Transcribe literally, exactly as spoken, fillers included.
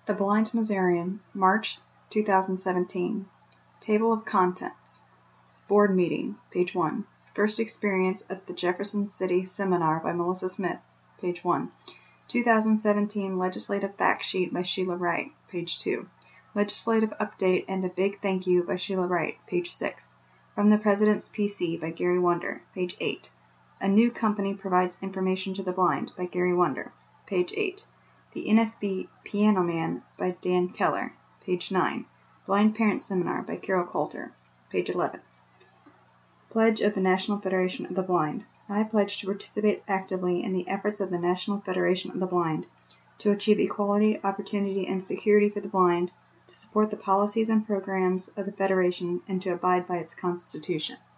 The Blind Missourian, March two thousand seventeen. Table of Contents. Board Meeting, page one. First Experience at the Jefferson City Seminar by Melissa Smith, page one. two thousand seventeen Legislative Fact Sheet by Sheila Wright, page two. Legislative Update and a Big Thank You by Sheila Wright, page six. From the President's P C by Gary Wonder, page eight. A New Company Provides Information to the Blind by Gary Wonder, page eight. The N F B Piano Man by Dan Keller, page nine. Blind Parent Seminar by Carol Coulter, page eleven. Pledge of the National Federation of the Blind. I pledge to participate actively in the efforts of the National Federation of the Blind to achieve equality, opportunity, and security for the blind, to support the policies and programs of the Federation, and to abide by its Constitution.